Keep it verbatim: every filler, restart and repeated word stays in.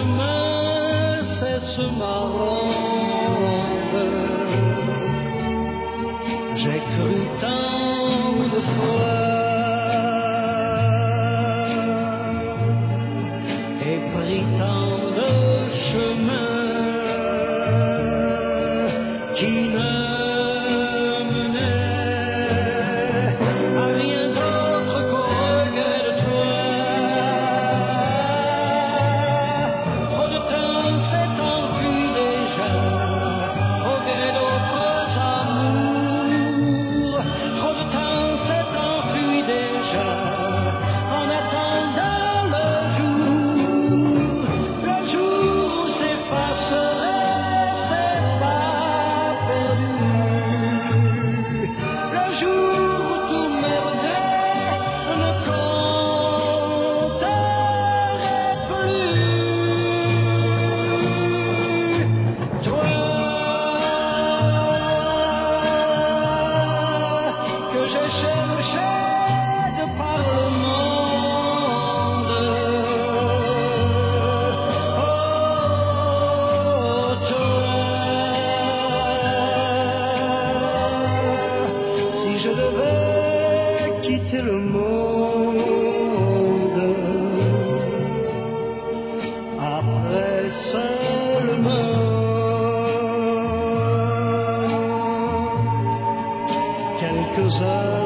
chemin cesse ma ronde. J'ai cru tant de fois et pris tant de chemins qui ne menaient à rien d'autre qu'au regret de toi. Trop de temps s'est enfui déjà au gré d'autres amours. Trop de temps s'est enfui déjà en attendant le jour, le jour où s'effacerait ces pas perdus, le jour où tous mes regrets ne compteraient plus. Toi que j'ai cherché de par le monde, oh toi, si je devais quitter le monde après seulement quelques heures